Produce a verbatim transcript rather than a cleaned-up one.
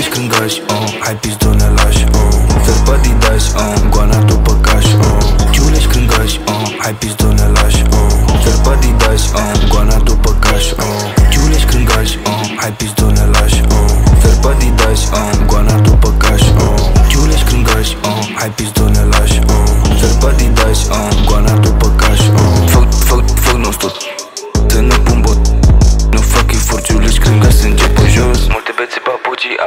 Giulești când gași, oh, hai pizdu ne lași, oh. Felpa Adidas, oh, goana după caș, oh. Giulești când gași, oh, hai pizdu ne lași, oh. Felpa Adidas, oh, goana după caș, oh. Giulești când gași, oh, hai pizdu ne lași, oh. Felpa Adidas, oh, goana după caș, oh. Giulești când gași, oh, hai pizdu